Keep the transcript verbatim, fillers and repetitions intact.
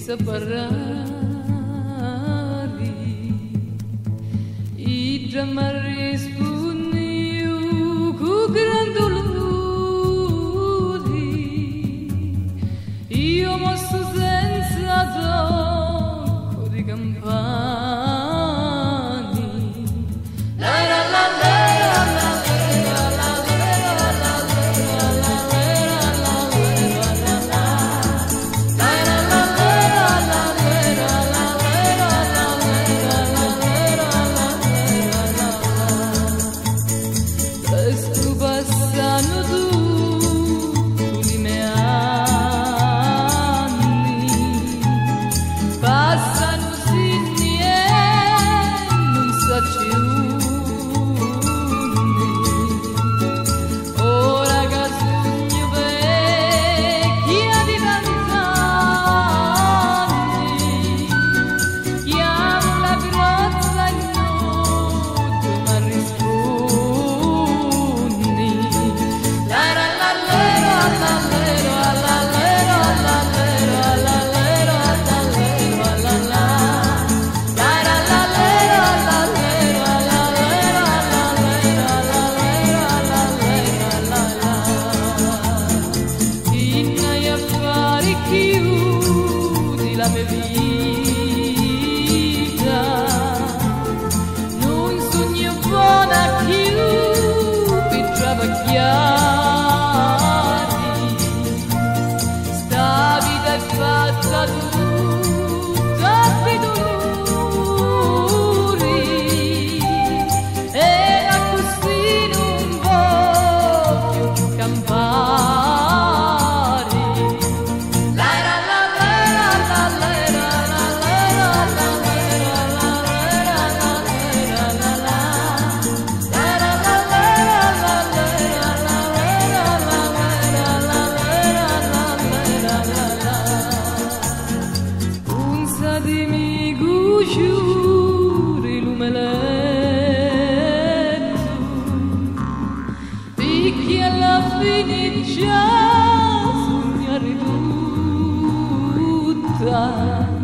separati i giammari spunni cu gran dolori io mosso senza tocco di campani la la la la la mia vita non sogno buona più per travagliare sta vita è fatta tutta di dolori e a così non voglio più campare. Giuri l'umeletto picchi alla fine già sognare tutta